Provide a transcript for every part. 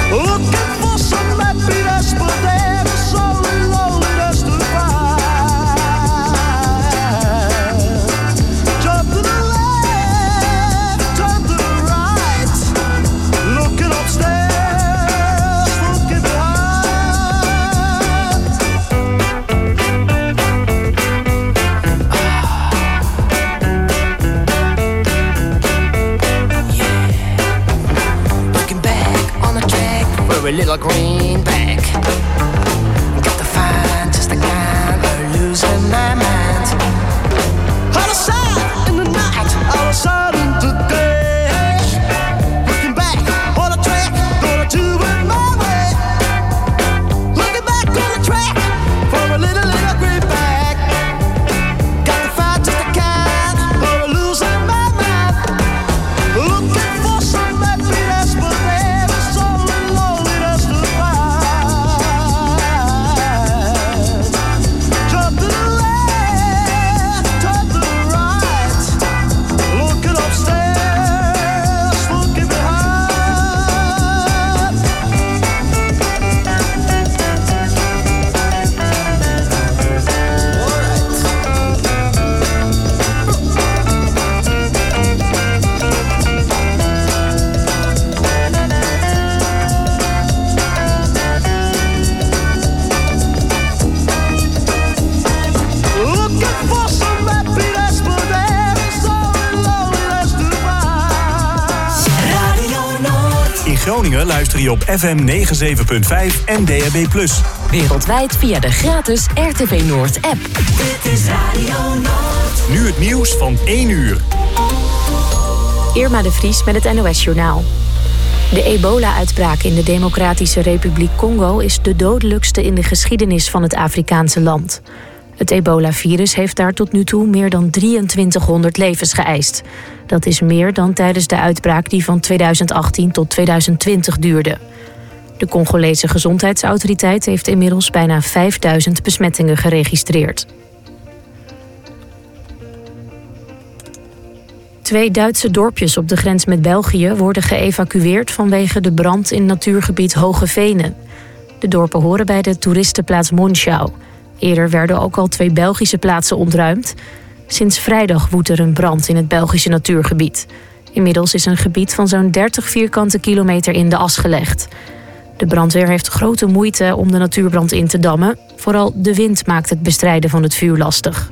looking for some happiness, but there is so loneliness to find. Jump to the left, turn to the right, looking upstairs, looking behind. Looking back on the track for a little greenback. Got to find just the kind of losing my mind. Out of sight in the night, out of sight in the day. Looking back on the track, gonna do it my way. Looking back on the track for a little greenback. Got to find just the kind of losing my mind. Looking for some happiness, but there is so loneliness to find. Jump to the left, turn to the right, looking upstairs, looking behind. Looking for some happiness, but there is so loneliness to find. Radio Noord. In Groningen luister je op FM 97.5 en DAB+. Wereldwijd via de gratis RTV Noord app. Dit is Radio Noord. Nu het nieuws van 1 uur. Irma de Vries met het NOS-journaal. De ebola-uitbraak in de Democratische Republiek Congo is de dodelijkste in de geschiedenis van het Afrikaanse land. Het ebola-virus heeft daar tot nu toe meer dan 2300 levens geëist. Dat is meer dan tijdens de uitbraak die van 2018 tot 2020 duurde. De Congolese Gezondheidsautoriteit heeft inmiddels bijna 5000 besmettingen geregistreerd. 2 Duitse dorpjes op de grens met België worden geëvacueerd vanwege de brand in natuurgebied Hoge Venen. De dorpen horen bij de toeristenplaats Monschau. Eerder werden ook al 2 Belgische plaatsen ontruimd. Sinds vrijdag woedt er een brand in het Belgische natuurgebied. Inmiddels is een gebied van zo'n 30 vierkante kilometer in de as gelegd. De brandweer heeft grote moeite om de natuurbrand in te dammen. Vooral de wind maakt het bestrijden van het vuur lastig.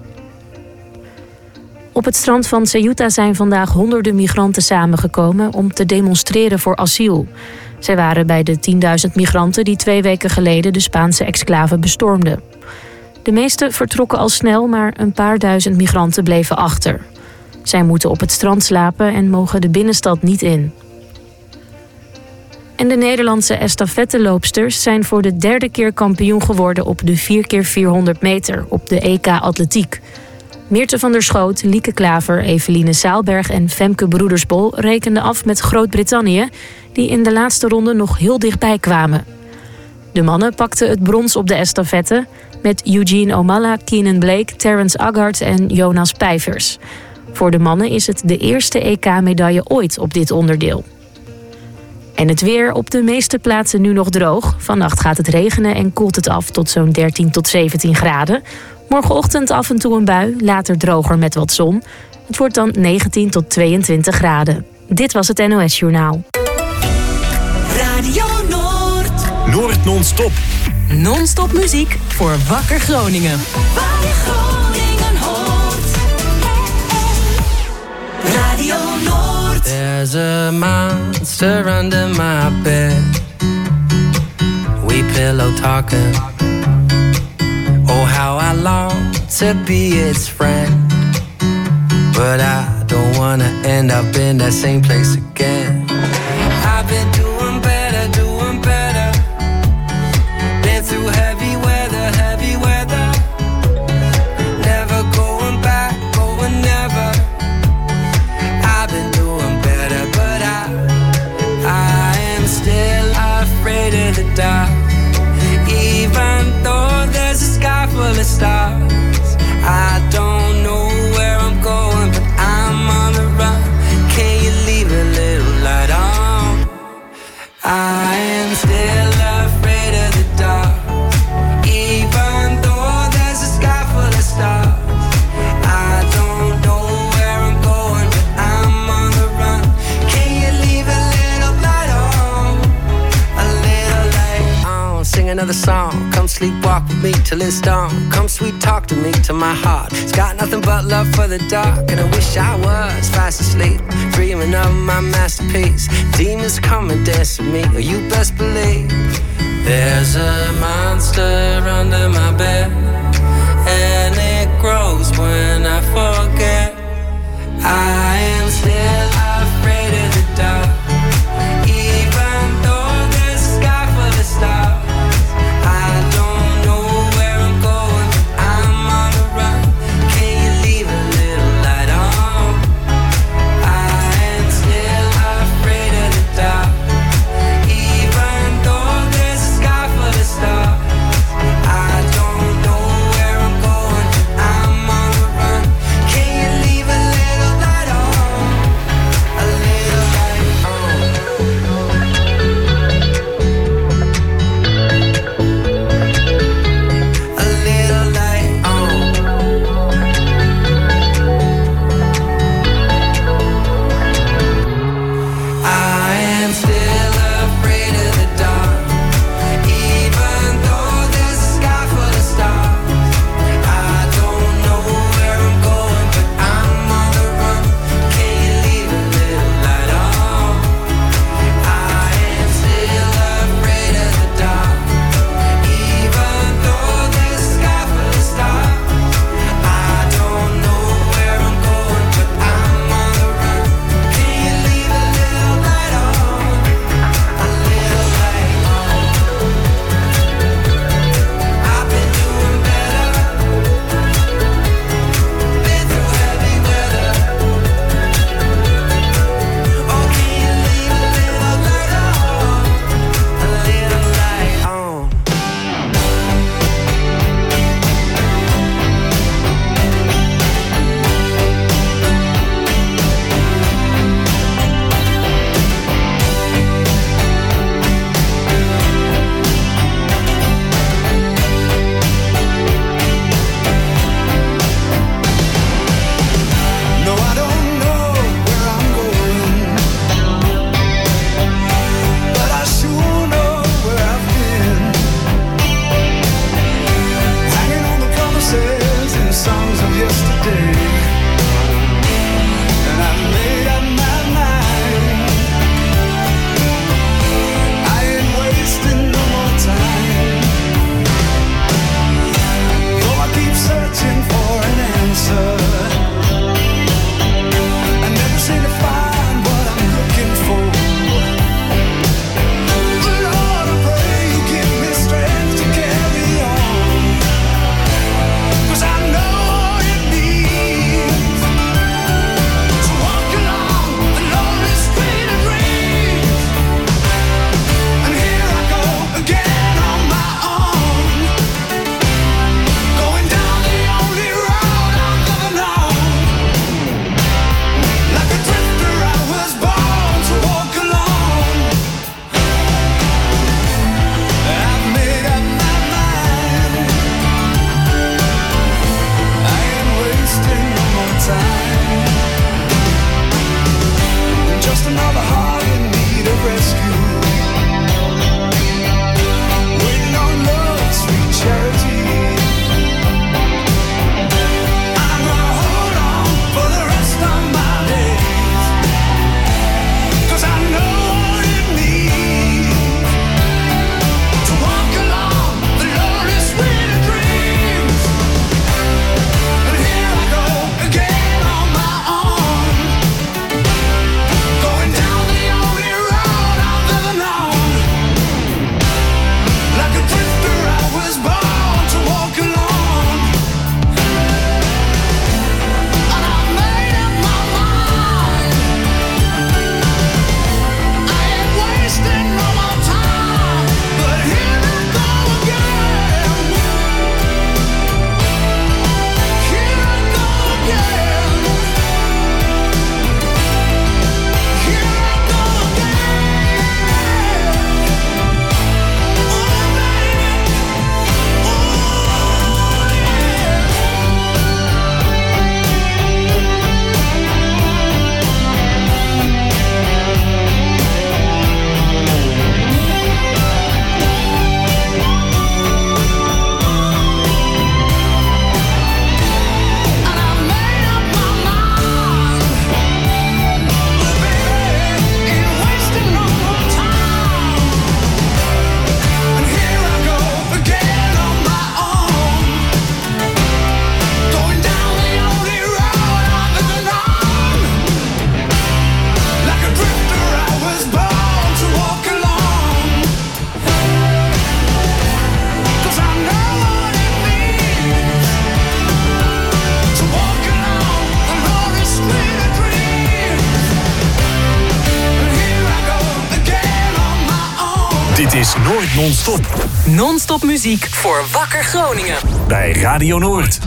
Op het strand van Ceuta zijn vandaag honderden migranten samengekomen om te demonstreren voor asiel. Zij waren bij de 10.000 migranten die 2 weken geleden de Spaanse exclave bestormden. De meeste vertrokken al snel, maar een paar duizend migranten bleven achter. Zij moeten op het strand slapen en mogen de binnenstad niet in. En de Nederlandse estafetteloopsters zijn voor de 3e keer kampioen geworden op de 4x400 meter op de EK Atletiek. Meerte van der Schoot, Lieke Klaver, Eveline Saalberg en Femke Broedersbol rekenden af met Groot-Brittannië, die in de laatste ronde nog heel dichtbij kwamen. De mannen pakten het brons op de estafette met Eugene Omalla, Keenan Blake, Terrence Aggart en Jonas Pijvers. Voor de mannen is het de eerste EK-medaille ooit op dit onderdeel. En het weer op de meeste plaatsen nu nog droog. Vannacht gaat het regenen en koelt het af tot zo'n 13 tot 17 graden. Morgenochtend af en toe een bui, later droger met wat zon. Het wordt dan 19 tot 22 graden. Dit was het NOS Journaal. Radio Noord. Noord non-stop. Non-stop muziek voor Wakker Groningen. Waar je Groningen hoort. Radio Noord. There's a monster under my bed. We pillow talking. Oh, how I long to be its friend. But I don't wanna end up in that same place again. I've been doing better, doing better. Been through heavy weather. Never going back, going never. I've been doing better, but I am still afraid of the dark. Even though there's a sky full of stars, I don't know where I'm going, but I'm on the run. Can you leave a little light on? I am still another song. Come sleepwalk with me till it's dawn. Come sweet talk to me till my heart. It's got nothing but love for the dark. And I wish I was fast asleep, dreaming of my masterpiece. Demons come and dance with me, or you best believe there's a monster under my bed, and it grows when I forget. I am still afraid of the dark, even though there's a sky full of stars. I don't know where I'm going, I'm on the run. Can you leave a little light on? I am still afraid of the dark, even though there's a sky full of stars. I don't know where I'm going, I'm on the run. Can you leave a little light on? Dit is Noord Non-Stop. Non-stop muziek voor Wakker Groningen. Bij Radio Noord.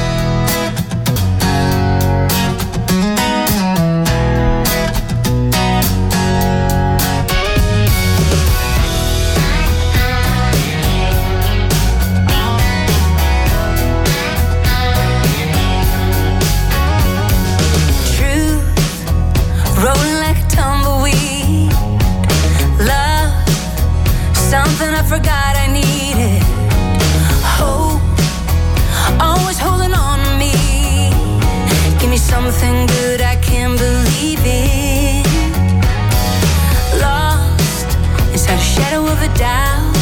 Rolling like a tumbleweed. Love, something I forgot I needed. Hope, always holding on to me. Give me something good I can believe in. Lost inside a shadow of a doubt.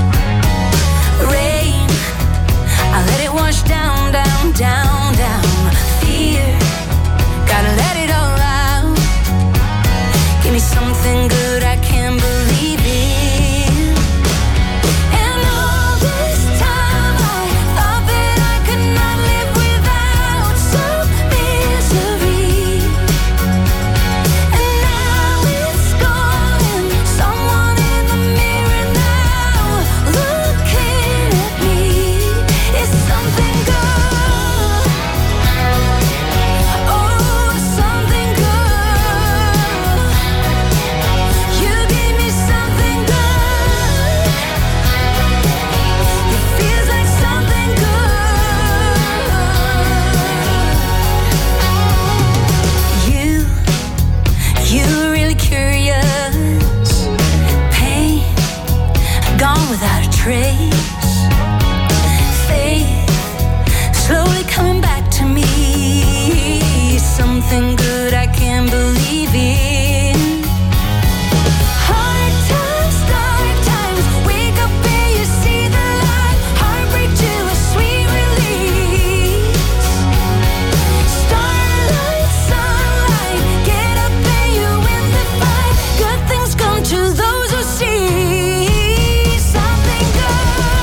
Rain, I let it wash down, down, down, down. Fear, gotta let it all out. Give me something good I can believe in. And all this time I thought that I could not live without some misery. And now it's gone and someone in the mirror now looking at me. It's something good. Oh, something good. You gave me something good. It feels like something good. You were really curious. Pain gone without a trace. Faith slowly coming back to me. Something good I can believe in. Hard times, dark times, wake up and you see the light. Heartbreak to a sweet release. Starlight, sunlight, get up and you win the fight. Good things come to those who see. Something good.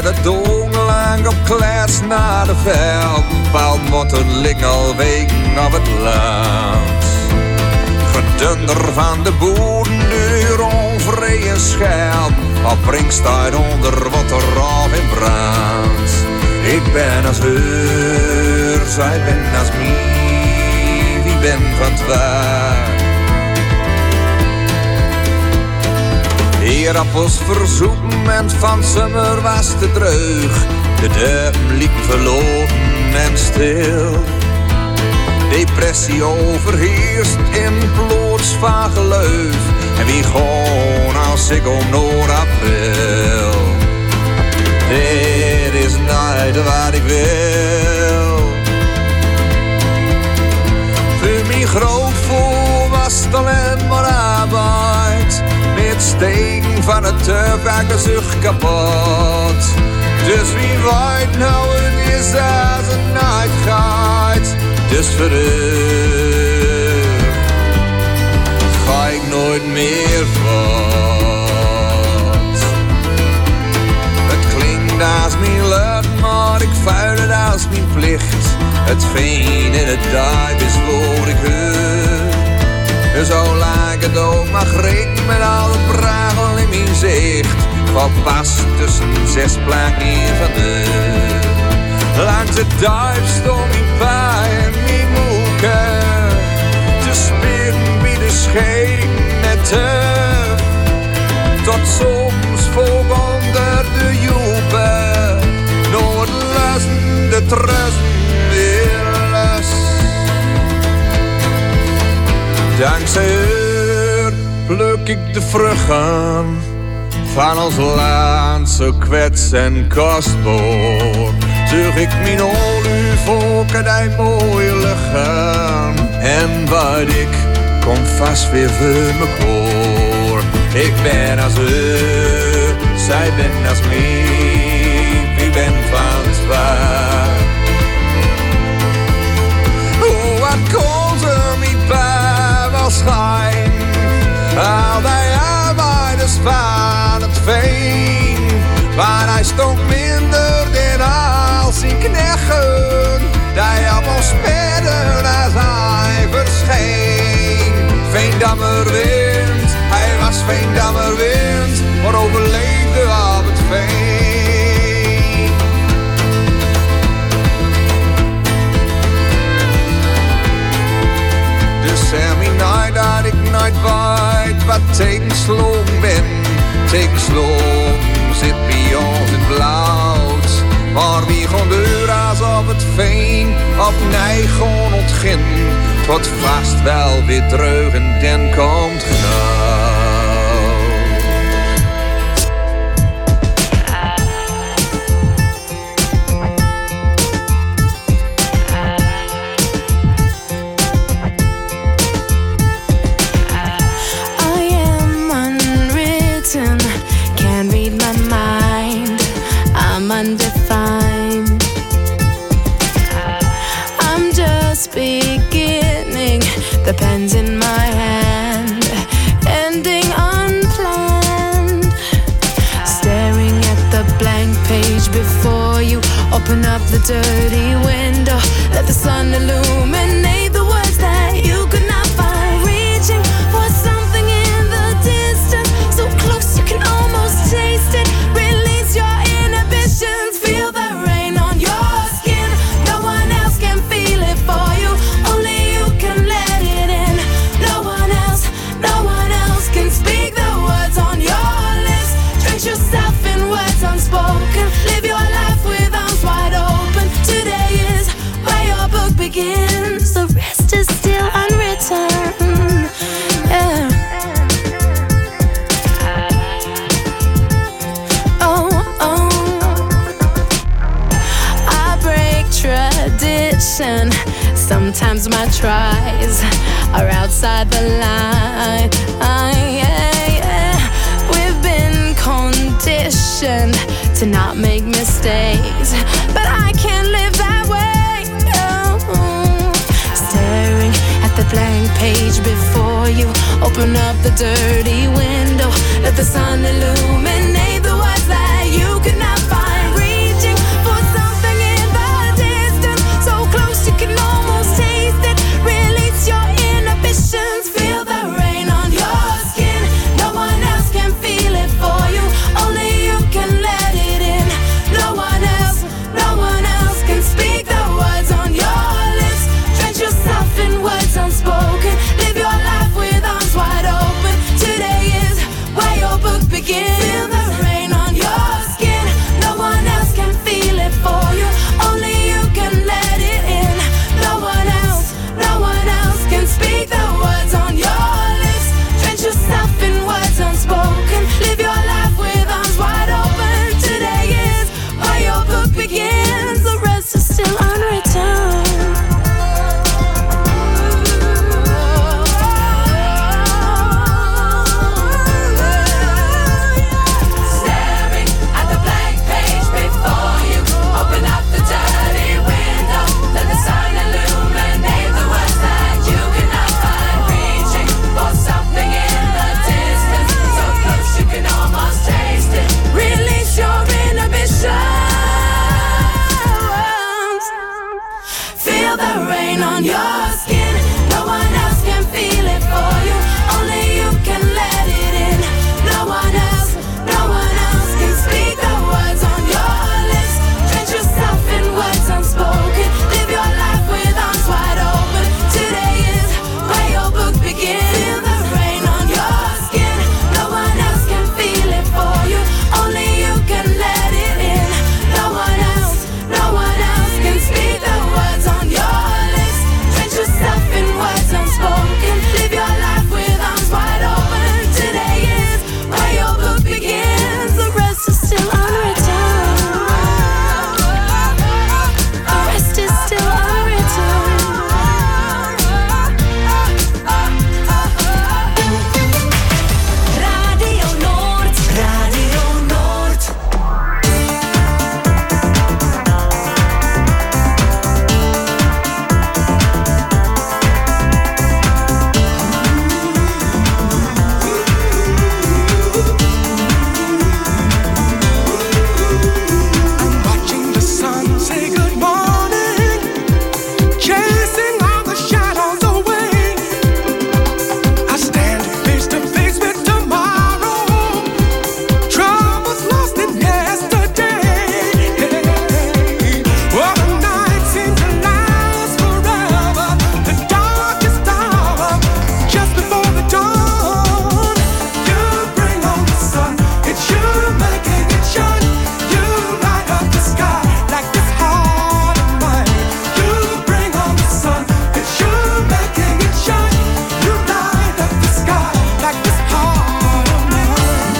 de doonlang op klets naar de veld. Paalmotten liggen al weken op het land. Gedunder van de boeren, nu onvrede scheld. Op Brinkstijd onder water af in brand. Ik ben als heur, zij ben als mij. Wie ben van het waar? Eerappels verzoeken en van zomer was te dreug. De duim liep verloren en stil. Depressie overheerst in ploots van geloof. En wie gewoon als ik om Noord-April. Dit is nooit wat ik wil. Voor mij groot voor was het alleen maar arbeid. Met steken van het turf raakt de zucht kapot. Dus wie weet nou het is als het nooit gaat. Dus voor u ga ik nooit meer voort. Het klinkt als mijn lucht, maar ik vuil het als mijn plicht. Het veen in het duif is voor ik hoor. Zo lang het ook mag ringen met al het bragel in mijn zicht. Van pas tussen 6 plakken van deur. Langs het duif stond mijn pa en mijn moeke. Te spitten bij de scheep met turf. Tot soms volk onder de joepen. Nooit lassen de trussen weer los. Dankzij haar pluk ik de vruchten van ons land zo kwets en kostbaar. Zug ik mijn olievolken die mooie lichaam. En wat ik kom vast weer voor me voor. Ik ben als u, zij ben als mij. Wie ben van het waar. Oh, wat kon ze mijn pa wel schijn. Al die arbeiders van het veen. Maar hij stond minder dan al zijn knechten. Die allemaal spelen als hij verscheen. Veendammerwind, hij was Veendammerwind. Maar overleefde op het veen. Dus zeg me nooit dat ik nooit weet wat tegenslogen ben. Tegenslogen zit bij ons in het blauw. Maar wie gaan deur als op het veen, op nee gaan ontgin. Het wordt vast wel weer terug en dan komt gauw. Undefined. I'm just beginning. The pen's in my hand, ending unplanned. Staring at the blank page before you. Open up the dirty window. Let the sun illuminate the words that you could not find. Reaching for something in the distance, so close you can almost taste it. Release your inhibitions, feel the rain on your skin. No one else can feel it for you, only you can let it in. No one else can speak the words on your lips. Drench yourself in words unspoken. Live your life with arms wide open. Today is where your book begins. The rest is still unwritten. Yeah. Tradition. Sometimes my tries are outside the line. We've been conditioned to not make mistakes, but I can't live that way. No. Staring at the blank page before you. Open up the dirty window. Let the sun illuminate the words that you could not find. Feel the rain on your skin. No one else can feel it for you. Only you can let it in. No one else can speak the words on your lips. Drench yourself in words unspoken. Live your life with arms wide open. Today is where your book begins. Feel the rain on your skin. No one else can feel it for you. Only you can let it in. No one else can speak the words on your lips. Drench yourself in words unspoken. Live your life with arms wide open. Today is where your book begins. The rest is still unwritten. The rest is still unwritten. Radio Noord, Radio Noord. Watching the sun say good morning, chasing all the shadows away. I stand face to face with tomorrow. Troubles lost in yesterday. Well, the night seems to last forever. The darkest hour, just before the dawn. You bring on the sun, it's you making it shine. You light up the sky like this heart of mine. You bring on the sun, it's you making it shine. You light up the sky like this heart of mine.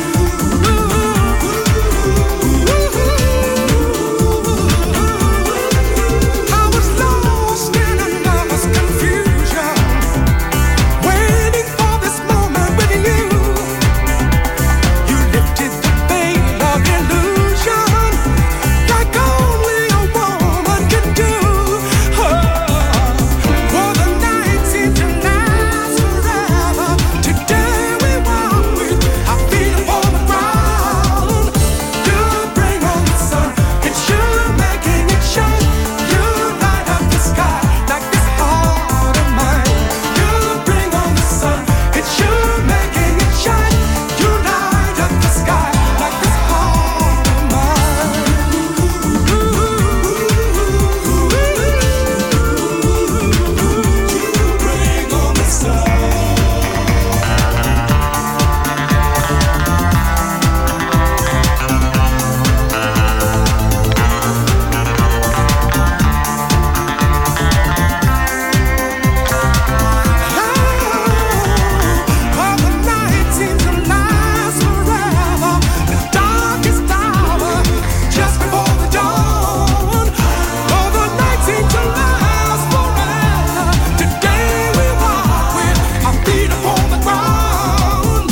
I was lost in a lover's confusion, waiting for this moment with you. You lifted the veil of illusion, like only a woman can do. Oh, the night seemed to last forever. Today we walk with our feet upon the ground. You bring on the sun, it's you making it shine. You light up the sky like this heart of mine. You bring on the sun, it's you making it shine. You light up the sky like this heart of mine. You bring on the sun. Oh, the night seems to last forever. The darkest hour, just before the dawn. Oh, the night seems to last forever. Today we walk with our feet upon the ground.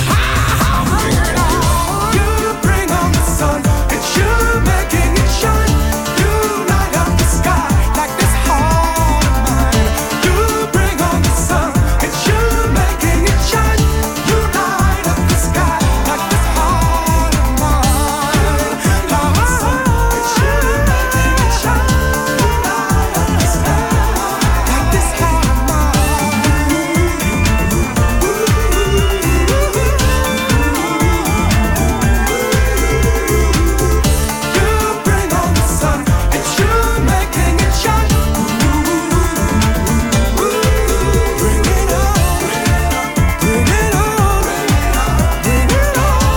You bring on the sun, it's you making it shine. You light up the sky like this heart of mine. You bring on the sun, it's you making it shine. You light up the sky like this heart of mine. It's you making it shine. You light up the sky like this heart of You bring on the sun, it's you making it shine. Bring it on, bring it on, bring it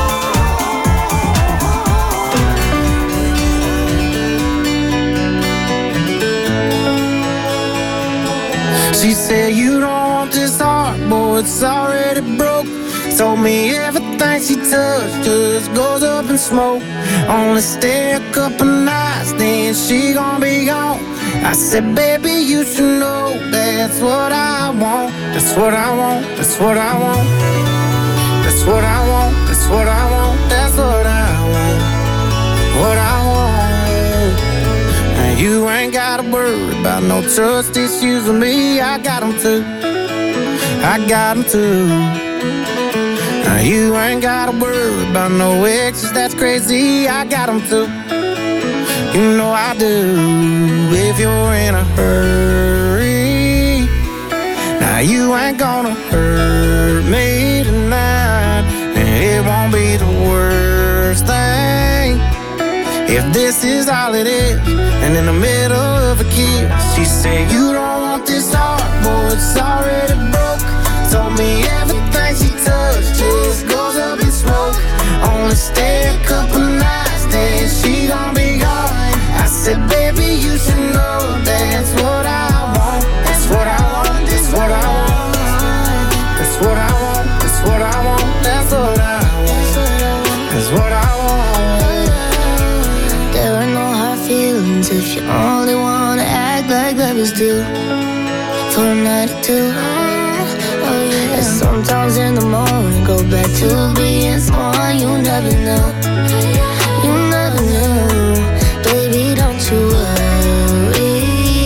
on. She said, you don't want this heart, boy, it's already broke. Told me everything she touched just goes up in smoke. Only stay a couple nights, then she gon' be gone. I said, baby, you should know that's what I want. That's what I want, that's what I want. That's what I want, that's what I want. That's what I want, what I want. And you ain't gotta worry about no trust issues with me. I got them too, I got them too. You ain't gotta worry about no exes, that's crazy. I got them too, You know I do. If you're in a hurry, now you ain't gonna hurt me tonight, and it won't be the worst thing if this is all it is. And in the middle of a kiss, she said, you don't want this heart, boy, it's already broke. Told me everything she touched just goes up in smoke. Only stay a couple nights, then she gon' be gone. I said, baby, you should know that's what I want. That's what I want, that's what I want. That's what I want, that's what I want. That's what I want, that's what I want. There are no hard feelings if you only wanna act like lovers do. For a night or two. Oh yeah. And sometimes in the morning go back to being someone you never knew. You never knew. Baby, don't you worry.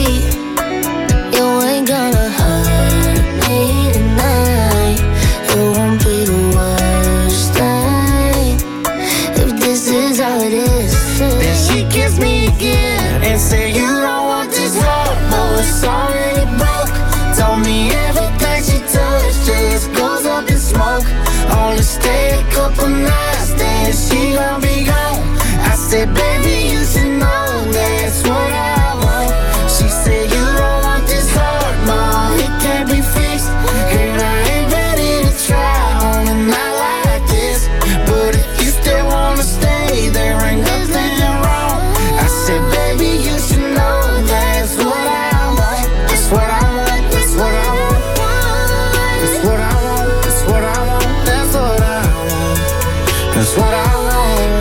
You ain't gonna hurt me tonight. It won't be the worst thing if this is all it is. Then she kissed me again and said, you don't want this heart, boy, it's already broke. Told me everything she touched just goes up in smoke. Only stay a couple nights, then she gon' be gone. I said, baby, you should know that's what I want. She said, you don't want this heart, mom, it can't be fixed. And I ain't ready to try on a night like this. But if you still wanna stay, there ain't nothing wrong. I said, baby, you should know that's what I want. That's what I want, that's what I want. That's what I want, that's what I want. That's what I want. That's what I want.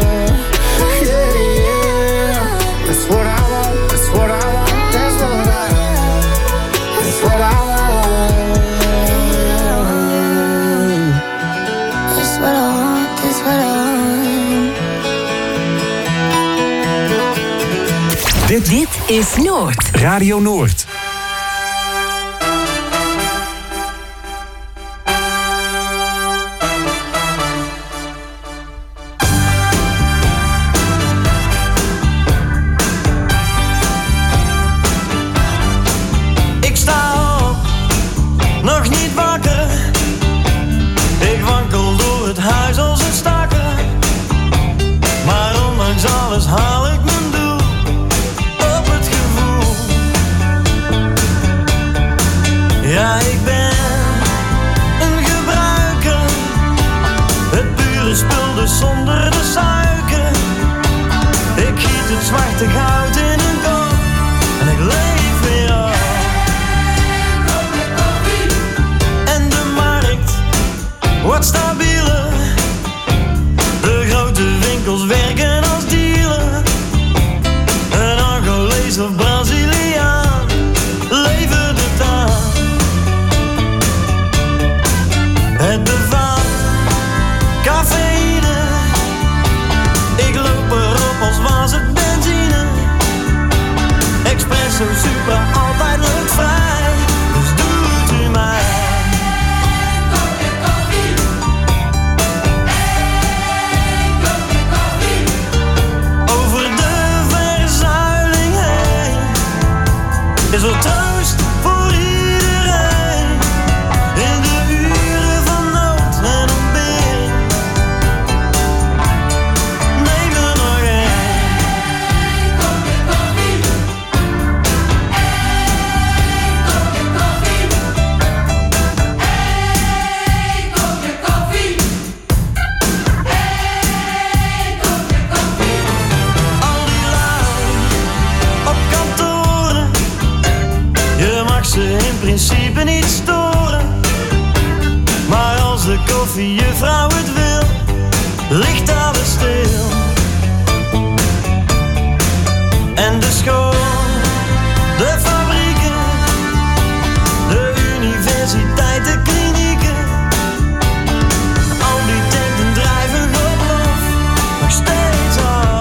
Yeah, yeah. That's what I want, that's what I want. That's what I want. That's what I want. That's what I want, that's what I want. Dit is Noord. Radio Noord. Ik sta op, nog niet wakker. Ik wankel door het huis als een stakker. Maar ondanks alles haal ik mijn doel op het gevoel. Ja, ik ben een gebruiker. Het pure spul dus zonder de suiker. Ik giet het zwarte goud in een kop en ik leef weer af. En de markt wordt stabieler. De grote winkels werken als dealer. Een Angolees of Braziliaan levert het aan. Het bevat cafeïne. Ik loop erop als was het benzine. Espresso super, altijd luchtvrij. Dus doet u mij. Over de verzuiling heen is er troost voor iedereen. In de uren van nood en ontbering. Neem er nog één. Al die lui op kantoren, je mag ze in principe niet storen. Maar als de koffiejuffrouw het wil, ligt alles stil. En de school, de fabrieken, de universiteit, de klinieken. Al die tenten drijven op lof, nog steeds af.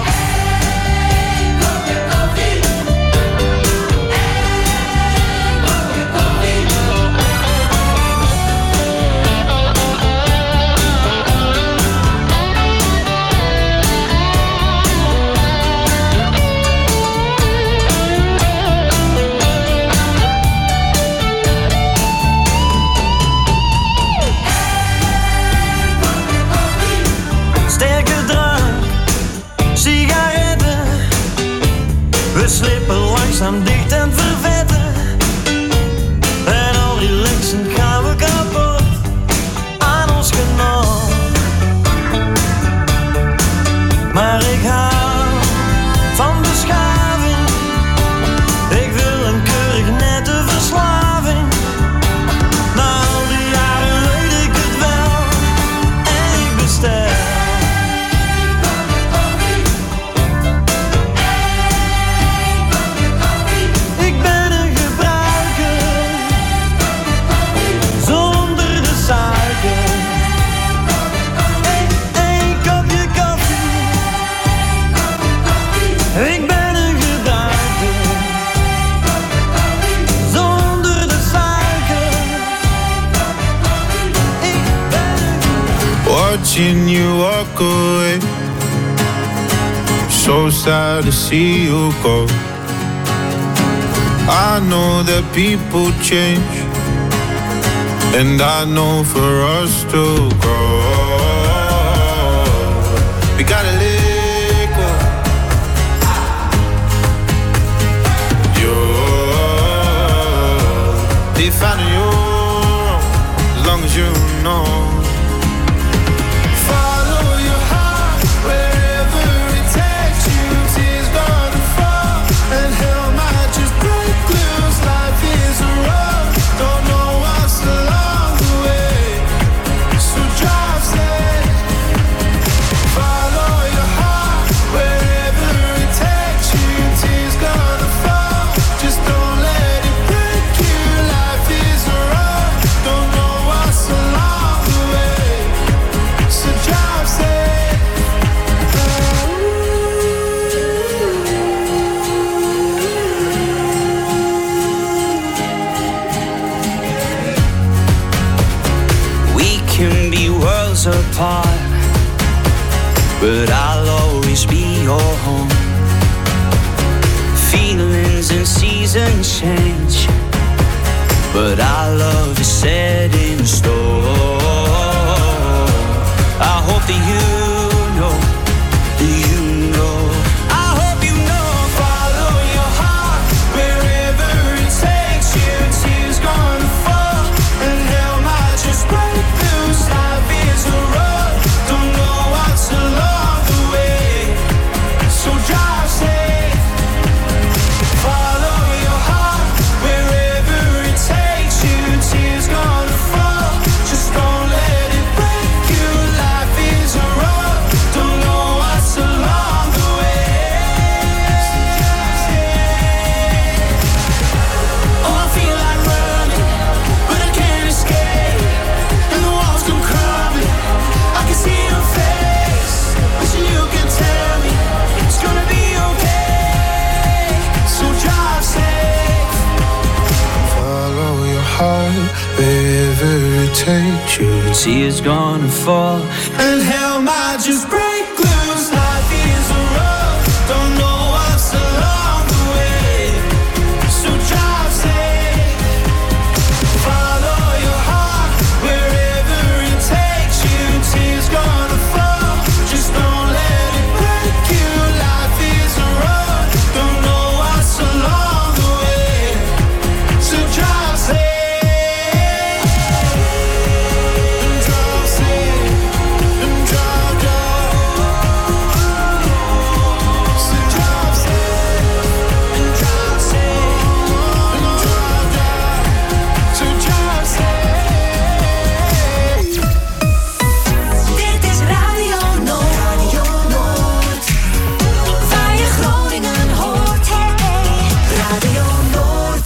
watching you walk away. So sad to see you go. I know that people change, and I know for us to grow, we gotta let go. They found you wrong, as long as you know. Follow your heart wherever it takes you. Tears gonna fall and hell might just break loose. Life is a road, don't know what's along the way, so drive safe. Follow your heart wherever it takes you. Tears gonna fall, just don't let it break you. Life is a road, don't know what's along the way, so drive safe. We can be worlds apart, but I'll always be your home. Feelings and seasons change, but our love is set in stone. I hope that you know, I hope you know. Follow your heart wherever it takes you. Tears gonna fall and hell might just break loose. Life is a road, don't know what's along the way, so drive safe. Follow your heart wherever it takes you. Tears gonna fall, just don't let it break you. Life is a road, don't know what's along the way. Oh, I feel like running, but I can't escape, and the walls come crumbling. I can see your face, wishing you could tell me it's gonna be okay, so drive safe. Follow your heart wherever it takes you. Tears gonna fall And hell might just break loose. Life is a road, don't know what's along the way, so drive safe. Follow your heart wherever it takes you. Tears gonna fall, just don't let it break you. Life is a road, don't know what's along the way, so drive safe. And drive safe. And drive, so drive safe. And drive safe. And drive, so drive safe. Dit is Radio Noord. Radio Noord. Waar je Groningen hoort. Radio Noord.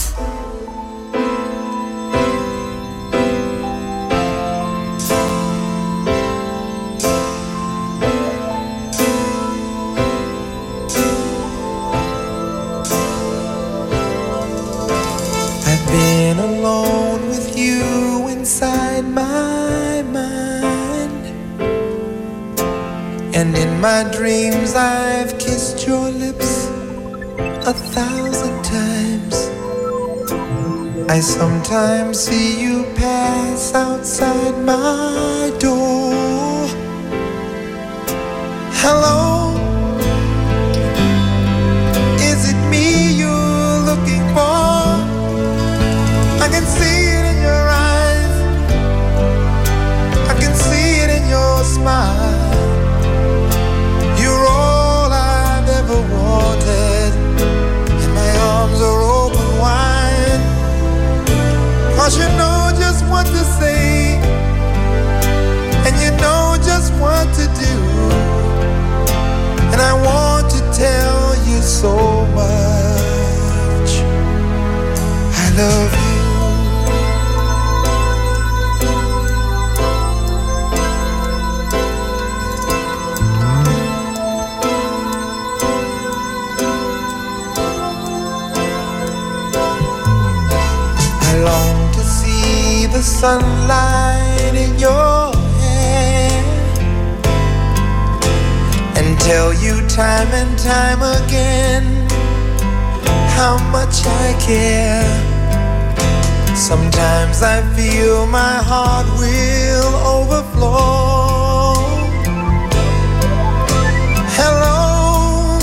I've been alone with you inside my mind, and in my dreams I've kissed your lips 1,000 times. I sometimes see you pass outside my door. Hello, is it me you're looking for? I can see it in your eyes, I can see it in your smile. You're all I've ever wanted, and my arms are open wide. 'Cause you know just what to say, and you know just what to do, and I want to tell you so much. I love you. I long to see the sunlight in your hair, tell you time and time again how much I care. Sometimes I feel my heart will overflow. Hello,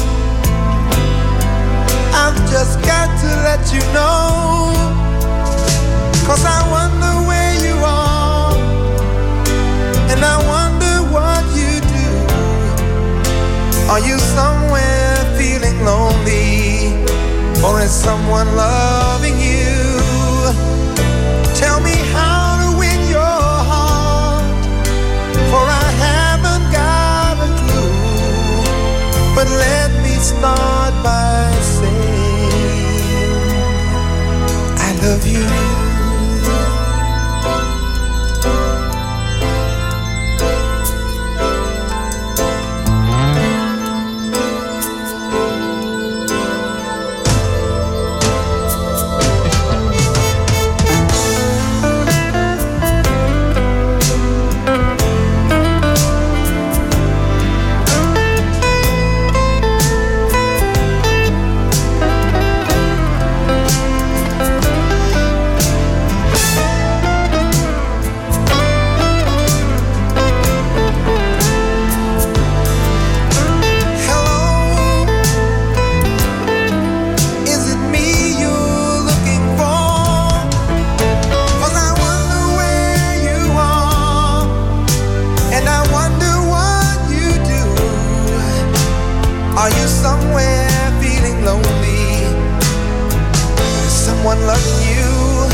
I've just got to let you know, 'cause I wonder where you are, and I wonder what you do. Are you somewhere feeling lonely, or is someone loving you? Tell me how to win your heart, for I haven't got a clue. But let me start by saying I love you. Are you somewhere feeling lonely? Is someone loving you?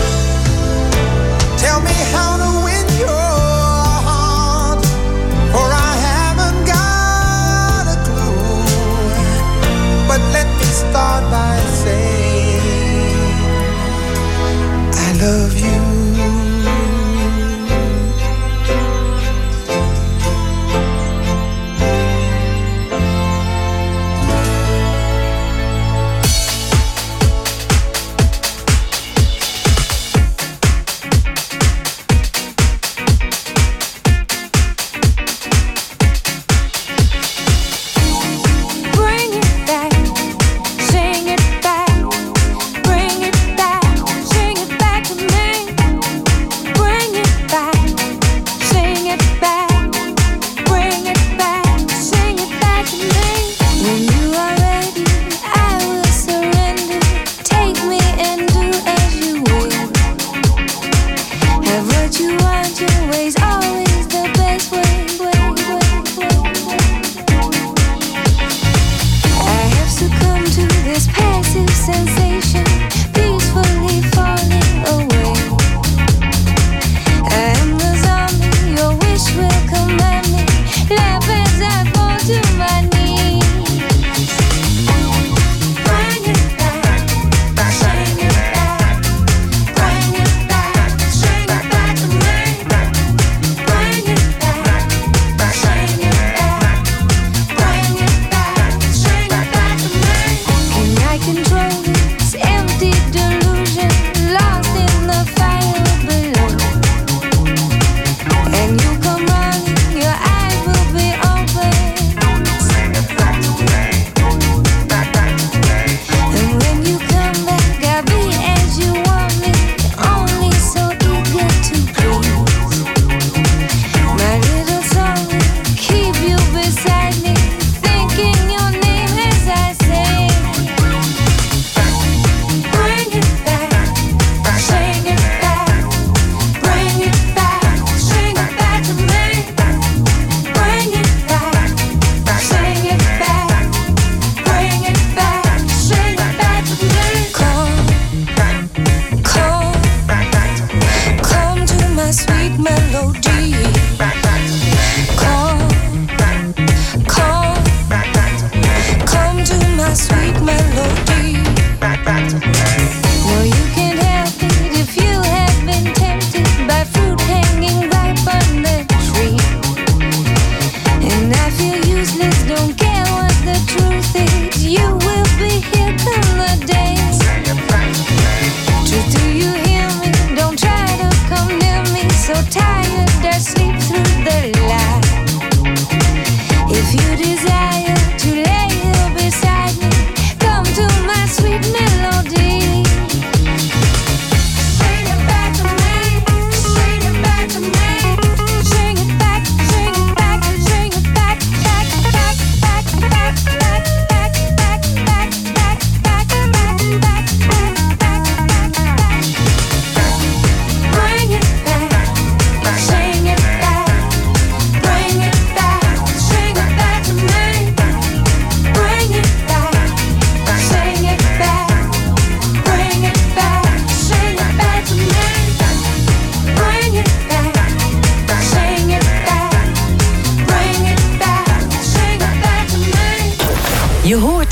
Tell me how to win your heart, for I haven't got a clue. But let me start by saying I love you. Sing it back to me.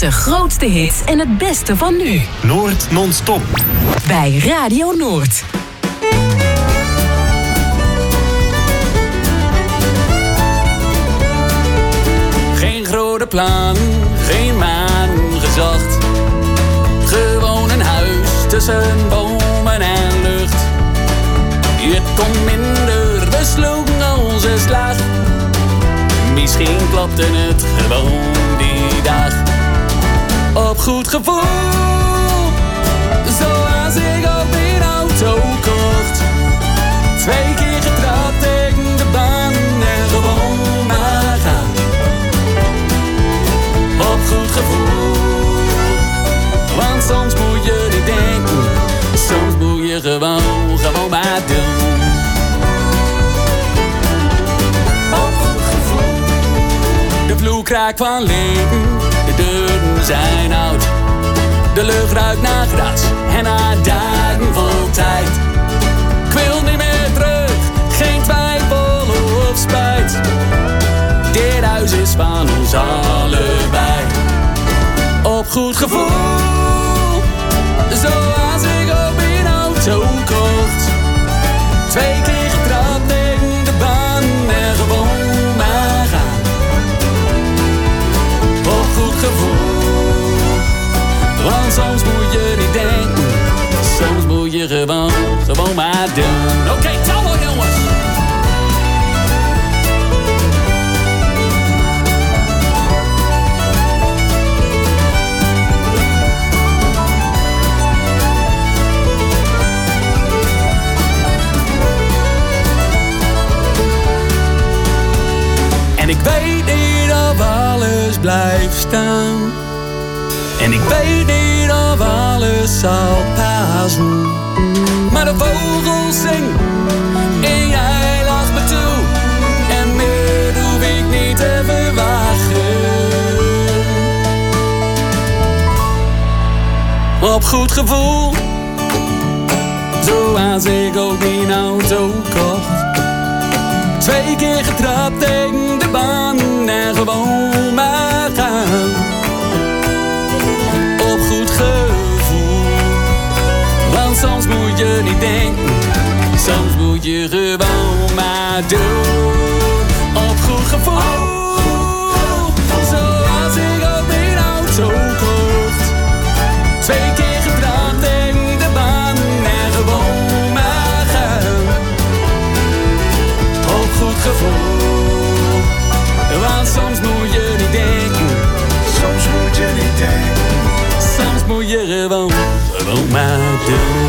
De grootste hits en het beste van nu. Noord non-stop. Bij Radio Noord. Geen grote plan, geen maan gezocht. Gewoon een huis tussen bomen en lucht. Het kon minder, we sloegen onze slag. Misschien klopte het gewoon die dag. Op goed gevoel, zoals ik op een auto kocht. 2 keer getrapt tegen de baan en gewoon maar gaan. Op goed gevoel, want soms moet je niet denken. Soms moet je gewoon maar doen. Op goed gevoel, de vloer kraakt van leven. De deuren zijn oud, de lucht ruikt naar gras en naar dagen vol tijd. Ik wil niet meer terug, geen twijfel of spijt. Dit huis is van ons allebei. Op goed gevoel, zoals ik op een auto kocht. 2 keer getrapt tegen de baan en gewoon maar gaan. Op goed gevoel, want soms moet je niet denken. Soms moet je gewoon maar doen. Oké, touw jongens! En ik weet niet of alles blijft staan. En ik weet niet of alles zal passen. Maar de vogels zingen en jij lacht me toe. En meer hoef ik niet te verwachten. Op goed gevoel, zoals ik ook een auto kocht. 2 keer getrapt tegen de baan en gewoon maar gaan. Op goed gevoel, want soms moet je niet denken. Soms moet je gewoon maar doen. Op goed gevoel, zoals ik op een auto kocht. 2 keer getrapt tegen de baan en gewoon maar gaan. Op goed gevoel, want soms moet je niet denken. Soms moet je niet denken. Soms moet je gewoon maar doen.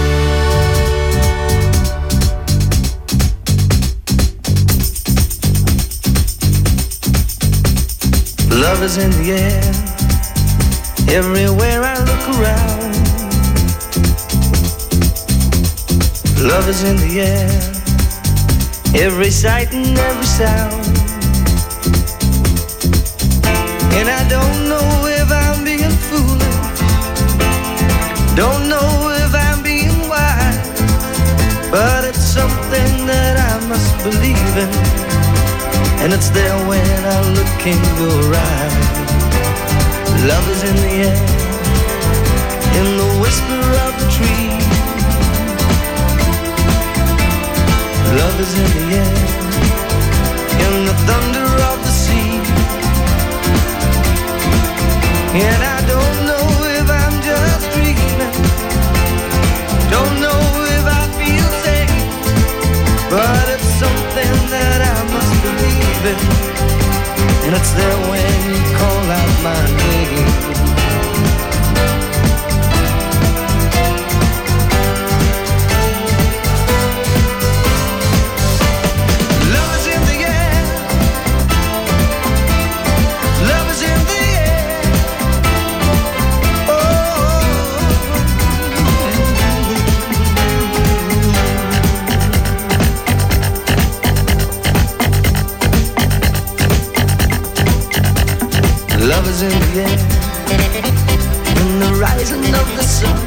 Love is in the air, everywhere I look around. Love is in the air, every sight and every sound. And I don't know if I'm being foolish, don't know if I'm being wise, but it's something that I must believe in, and it's there when I look in your eyes. Love is in the air, in the whisper of the tree. Love is in the air, in the thunder of the sea. And I don't know if I'm just dreaming, don't know if I feel safe, but it's something that I must believe in, and it's there when you call out my name. Love is in the air, in the rising of the sun.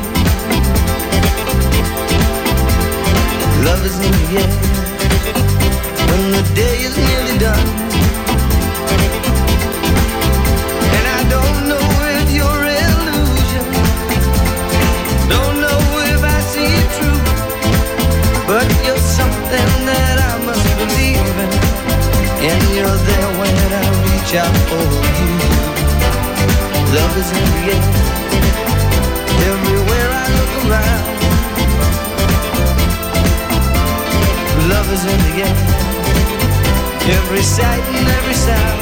Love is in the air, when the day is nearly done. And I don't know if is in the air. Everywhere I look around, love is in the air. Every sight and every sound.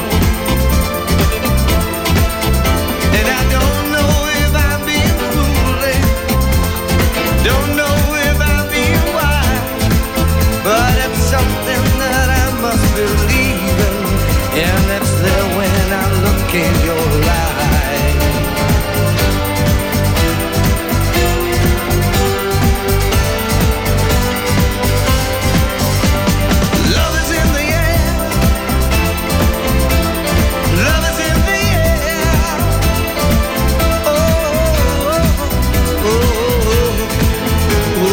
And I don't know if I'm being foolish, don't know if I'm being wise, but it's something that I must believe in, and it's there when I look in your eyes. Love is in the air. Love is in the air. Oh, oh, oh, oh, oh.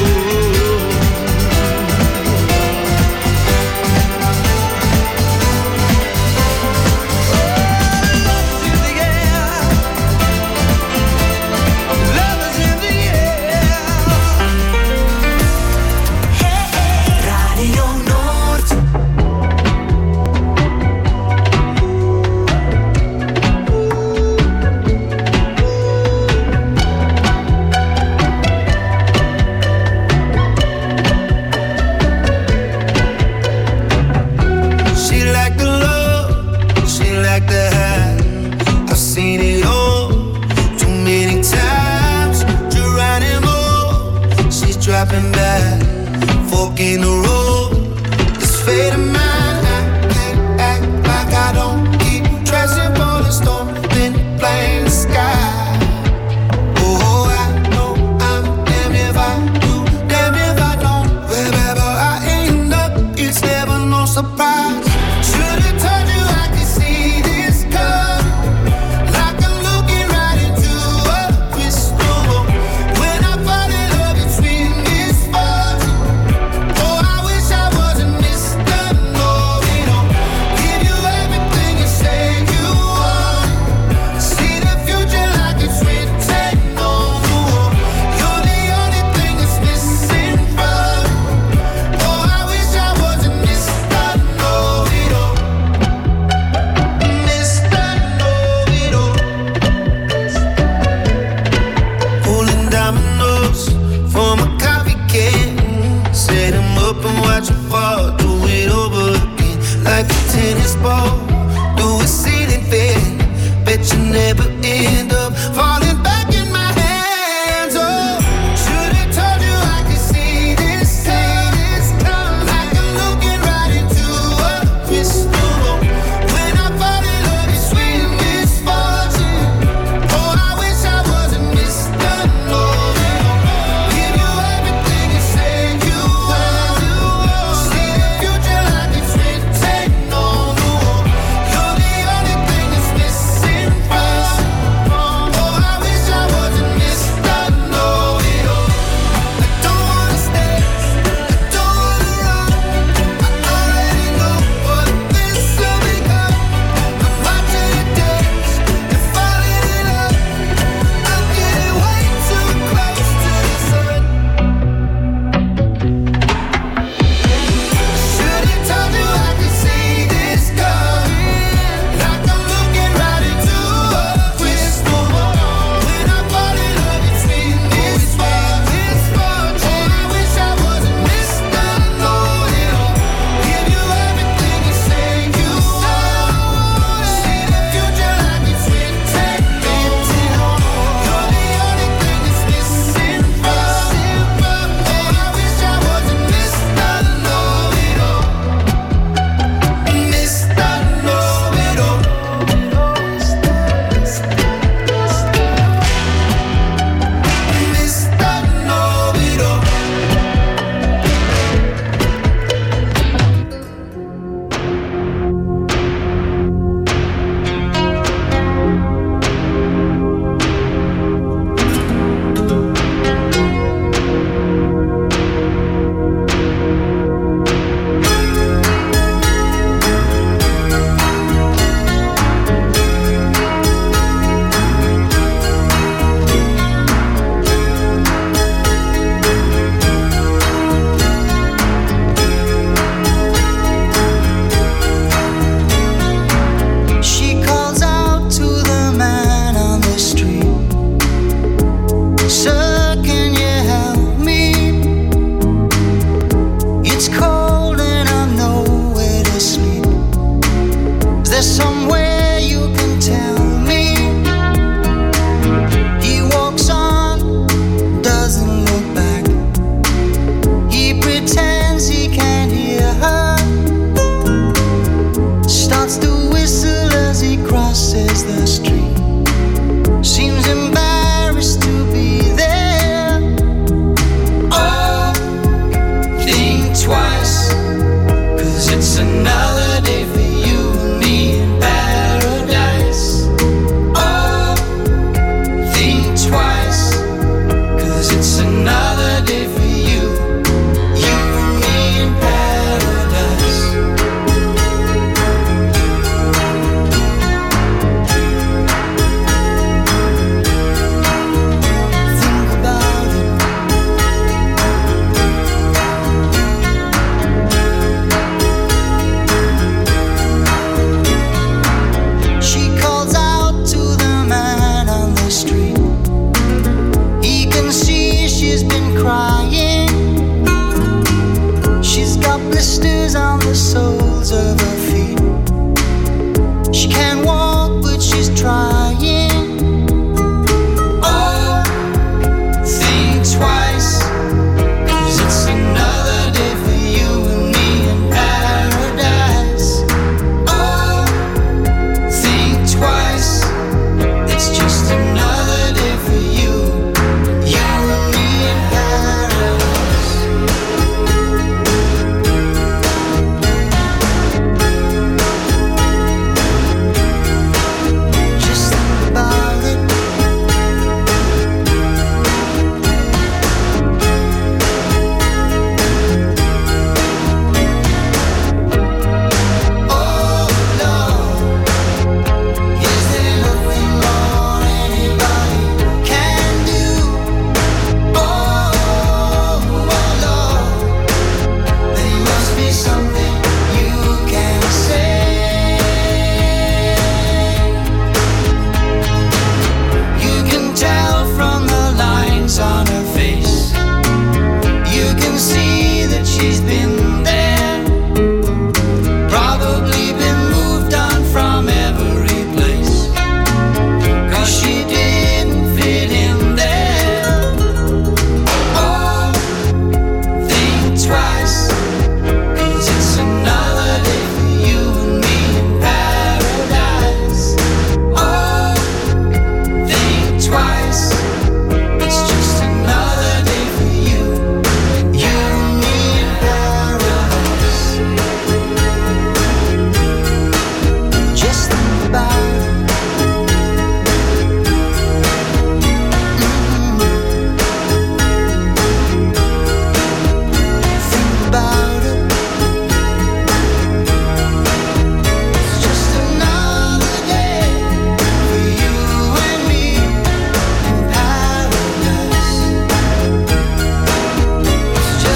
She like the love, she like the high. I've seen it all too many times. Geronimo, she's dropping back, fork in the road. This fate of mine, I can't act like I don't keep dressing for the storm, then blame the sky. Oh, I know I'm damn if I do, damn if I don't. Wherever I end up, it's never no surprise.